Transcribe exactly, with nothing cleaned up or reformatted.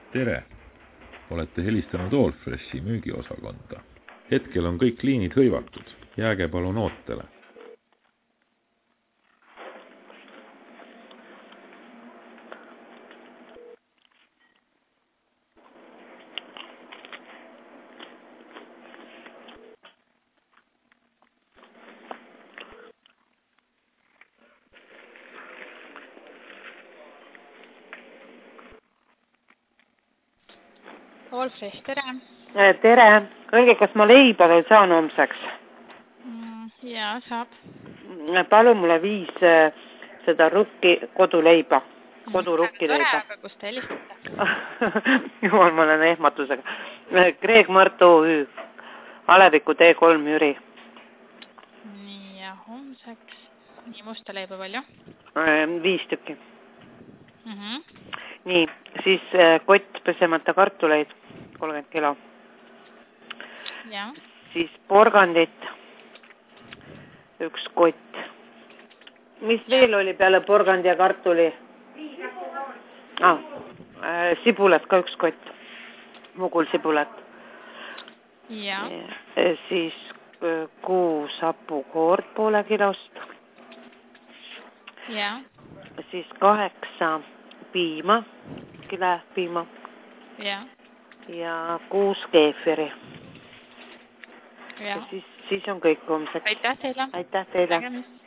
Tere! Olete helistanud Allfreshi müügiosakonda. Hetkel on kõik liinid hõivatud. Jääge palun ootele. Allfresh, tere! Tere! Öelge, kas ma leiba veel saan homseks? Mm, jaa, saab. Palun mulle viis seda rukki koduleiba. Kodurukkileiba. Aga kus te helistate? Jumal, ma olen ehmatusega. Kreeg Mart O Ü. Aleviku T kolm Jüri. Nii, ja homseks. Nii, musta leiba palju? Viis tükki. Mm -hmm. Nii, siis kott pesemata kartuleid, kolmkümmend kilo. Ja. Siis porgandit, üks kott. Mis ja. Veel oli peale porgandi ja kartuli? Ah, äh, sibulat ka üks kott, mugul sibulat. Ja. Ja. Siis kuus hapukoort poole kilost. Ja. Siis kaheksa piima, kile piima. Ja. Ja kuus keefiri. Ja. Ja siis, siis on kõik homseks. Aitäh teile. Aitäh teile. Nägemist.